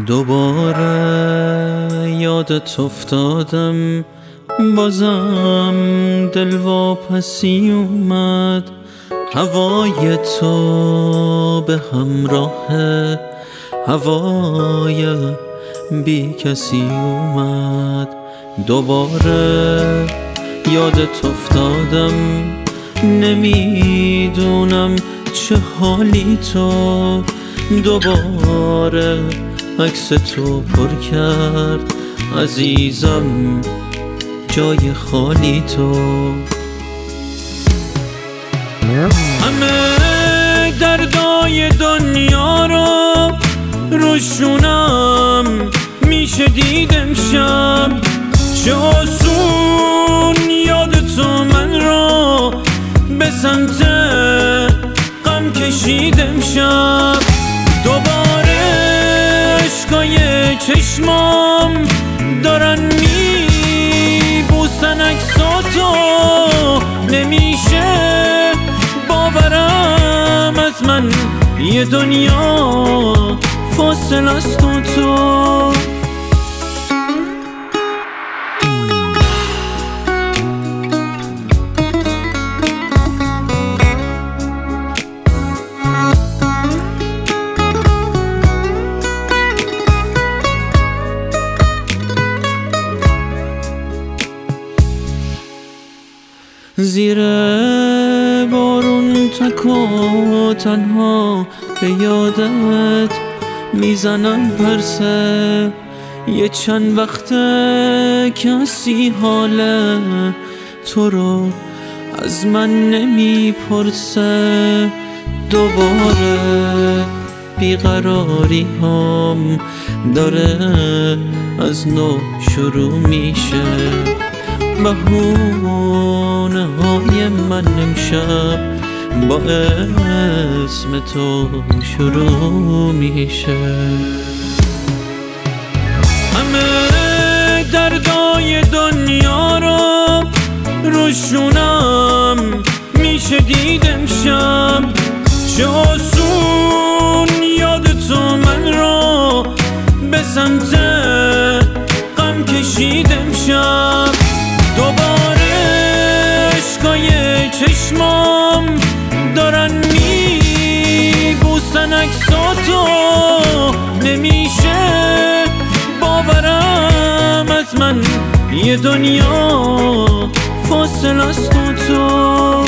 دوباره یادت افتادم، بازم دل واپسی اومد. هوای تو به همراه هوای بی کسی اومد. دوباره یادت افتادم، نمیدونم چه حالی تو. دوباره عکس تو پر کرد عزیزم جای خالی تو. همه دردای دنیا رو روشونم میشه دید امشب. چه آسون یاد تو من رو به سمت غم کشید امشب. دوباره عشقای چشمام دارن میبوسن عکساتو. نمیشه باورم از من، یه دنیا فاصله است تو. زیر بارون تک و تنها به یادت میزنم پرسه. یه چند وقته کسی حال تو رو از من نمیپرسه. دوباره بیقراری هم داره از نو شروع میشه. بهونه های من امشب با اسم تو شروع میشه. همه دردای دنیا رو روشونم میشه دید امشب. چه آسون یاد تو من رو به سمت غم کشید امشب. دوباره عشقای چشمام دارن میبوسن عکساتو. نمیشه باورم از من، یه دنیا فاصله است تو.